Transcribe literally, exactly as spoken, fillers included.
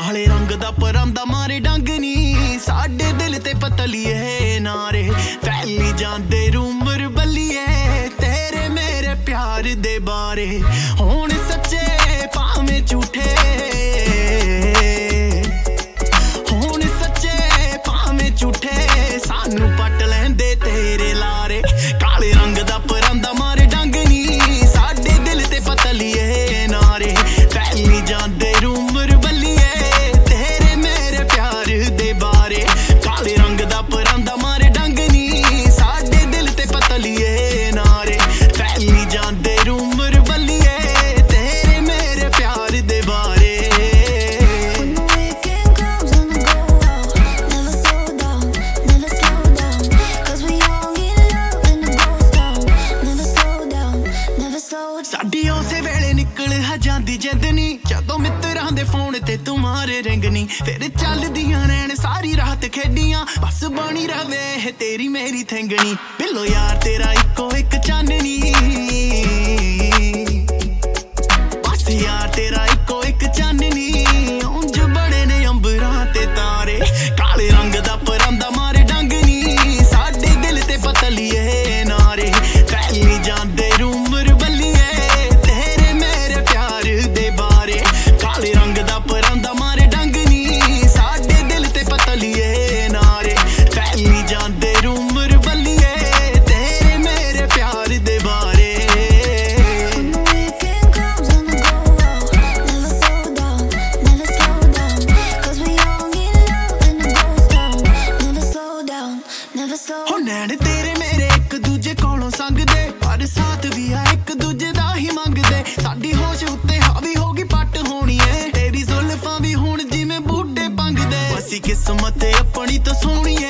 काले रंग दा परांदा मारे डंग नी साडे दिल ते पतलिए नारे फैली जांदे रूमर बल्लिए तेरे मेरे प्यार दे बारे हुण सच्चे भावें झूठे हुण सच्चे भावें झूठे सानू पट लैंदे तेरे लारे काले रंग दा परांदा मारे डंग नी साडे दिल ते पतलिए नारे फैली जांदे रूमर बल्लिए तेरे मेरे प्यार दे बारे काले रंग दा परांदा मारे डंग नी साडे दिल ते पतलिए नारे फैली जांदे रूमर बल्लिए तेरे मेरे प्यार दे बारे साडी उसे वेले निकल है जांदी जिंद नी जदों मित्रां दे फोन ते तुम्हारे रिंग नी फिर चलदियां रहन सारी रात खेडियां बस बनी रवे तेरी मेरी थेंगनी बिल्लो यार तेरा इको एक चाननी बस यार तेरा इको एक चाननी उंज बड़े ने अंबरां ते तारे काले रंग दा परांदा मारे डंग नी साडे दिल ते पतलिए नारे फैली जांदे रूमर बल्लिए तेरे मेरे प्यार दे बारे काले रंग दा परांदा मारे डंग नी साडे दिल ते पतलिए नारे फैली जांदे रूमर बल्लिए तेरे मेरे प्यार दे बारे हो नैन तेरे मेरे एक दूजे कोलों संगदे पर साथ भी आ एक दूजे दा ही मंगदे साडी होश उत्ते हावी होगी पट होनी है तेरी जुल्फां भी हुण जिवें बूटे पंगदे बसी किस्मत अपनी तो सोहनी